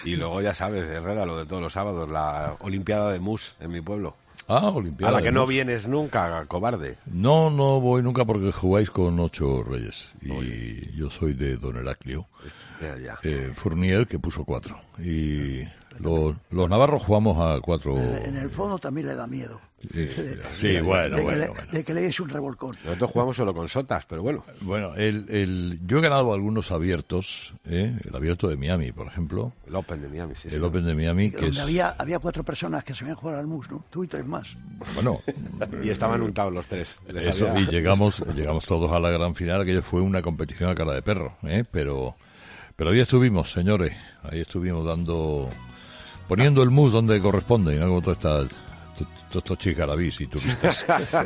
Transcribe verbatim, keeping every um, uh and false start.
Y luego ya sabes, Herrera, lo de todos los sábados, la Olimpiada de Mus en mi pueblo. Ah, Olimpiada. A la que de no Mus. vienes nunca, cobarde. No, no voy nunca porque jugáis con ocho reyes. Y Oye. yo soy de Don Heraclio. Ya, ya. Eh, Fournier, que puso cuatro. Y los, los navarros jugamos a cuatro. En, en el fondo también le da miedo. Sí, De- sí, de- bueno, de, bueno, que le, bueno. de que le des un revolcón. Nosotros jugamos solo con sotas, pero bueno. Bueno, el, el, yo he ganado algunos abiertos, ¿eh? El abierto de Miami, por ejemplo. El Open de Miami, sí. El sí. Open de Miami, que Donde es... había, había cuatro personas que sabían jugar al mus, ¿no? Tú y tres más. Bueno, Y estaban untados los tres. Les eso, había- y llegamos, llegamos todos a la gran final, aquello fue una competición a cara de perro, ¿eh? Pero, pero ahí estuvimos, señores, ahí estuvimos dando, poniendo el mus donde corresponde, y no como todas estas, to- todos estos chicarabís y turistas.